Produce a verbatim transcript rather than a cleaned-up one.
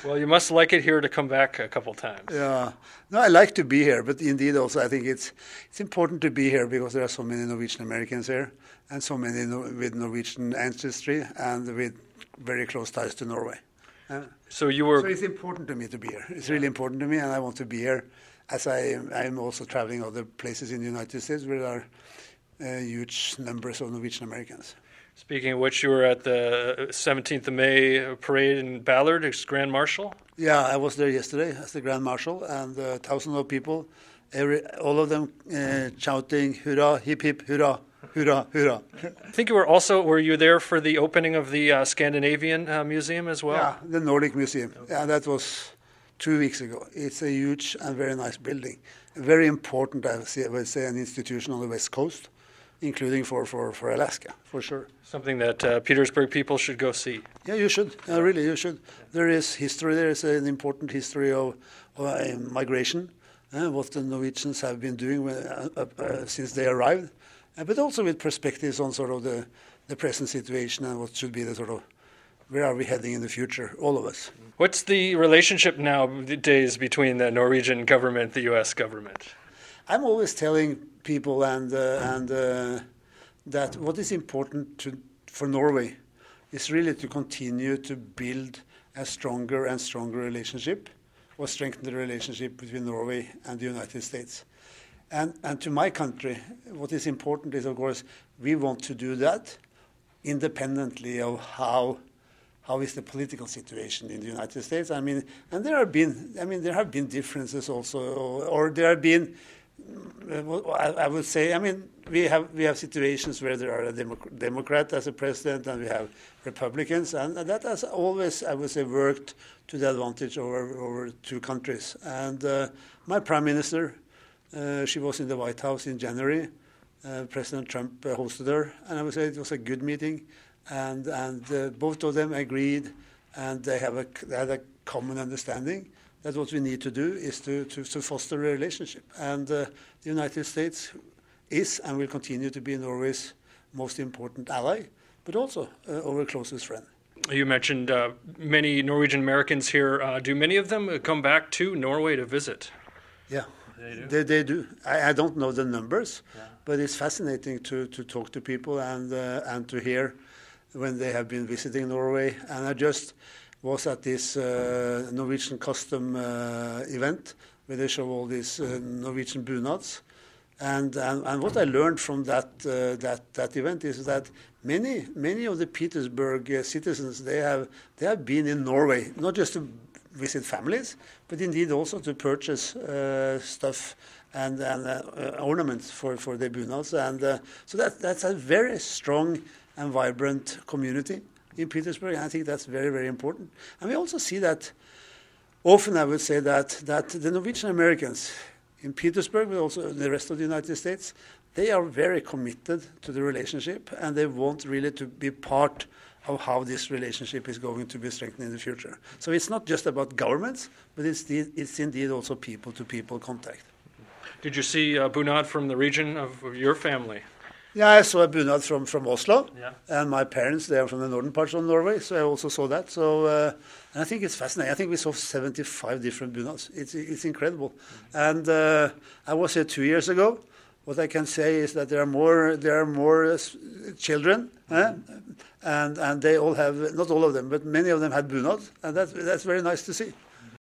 Well, you must like it here to come back a couple times. Yeah, no, I like to be here, but indeed also I think it's it's important to be here because there are so many Norwegian Americans here and so many no with Norwegian ancestry and with very close ties to Norway. Uh, so you were. So it's important to me to be here. It's really important to me, and I want to be here, as I I'm also traveling other places in the United States where there are uh, huge numbers of Norwegian Americans. Speaking of which, you were at the seventeenth of May parade in Ballard as Grand Marshal? Yeah, I was there yesterday as the Grand Marshal, and uh, thousands of people, every, all of them uh, shouting, hurrah, hip hip, hurrah, hurrah, hurrah. I think you were also, were you there for the opening of the uh, Scandinavian uh, Museum as well? Yeah, the Nordic Museum. Okay. Yeah, that was two weeks ago. It's a huge and very nice building. Very important, I would say, I would say an institution on the West Coast, including for, for, for Alaska, for sure. Something that uh, Petersburg people should go see. Yeah, you should. Uh, really, you should. There is history. There is an important history of, of uh, migration, uh, what the Norwegians have been doing when, uh, uh, since they arrived, uh, but also with perspectives on sort of the, the present situation and what should be the sort of, where are we heading in the future, all of us. What's the relationship nowadays between the Norwegian government and the U S government? I'm always telling people and uh, and uh, that what is important to, for Norway is really to continue to build a stronger and stronger relationship, or strengthen the relationship between Norway and the United States. And and to my country, what is important is, of course, we want to do that independently of how how is the political situation in the United States. I mean, and there have been, I mean, there have been differences also, or, or there have been. I would say, I mean, we have we have situations where there are a Democ- Democrat as a president, and we have Republicans, and, and that has always, I would say, worked to the advantage over over two countries. And uh, my prime minister, uh, she was in the White House in January. Uh, President Trump uh, hosted her, and I would say it was a good meeting, and and uh, both of them agreed, and they have a they had a common understanding. That what we need to do is to, to, to foster a relationship. And uh, the United States is and will continue to be Norway's most important ally, but also uh, our closest friend. You mentioned uh, many Norwegian Americans here. Uh, do many of them come back to Norway to visit? Yeah, they do. They, they do. I, I don't know the numbers, yeah. but it's fascinating to, to talk to people and uh, and to hear when they have been visiting Norway. And I just was at this uh, Norwegian custom uh, event where they show all these uh, Norwegian bunads. And, and and what I learned from that uh, that that event is that many many of the Petersburg uh, citizens, they have they have been in Norway not just to visit families, but indeed also to purchase uh, stuff and and uh, ornaments for for their bunads. And uh, so that that's a very strong and vibrant community in Petersburg. I think that's very, very important. And we also see that often, I would say that that the Norwegian Americans in Petersburg, but also the rest of the United States, they are very committed to the relationship, and they want really to be part of how this relationship is going to be strengthened in the future. So it's not just about governments, but it's, the, it's indeed also people-to-people contact. Did you see a bunad from the region of, of your family? Yeah, I saw a bunad from, from Oslo, yeah. And my parents, they are from the northern parts of Norway, so I also saw that. So, uh, and I think it's fascinating. I think we saw seventy-five different bunads. It's it's incredible. Mm-hmm. And uh, I was here two years ago. What I can say is that there are more there are more uh, children, mm-hmm. eh? and and they all have, not all of them, but many of them had bunads, and that's that's very nice to see.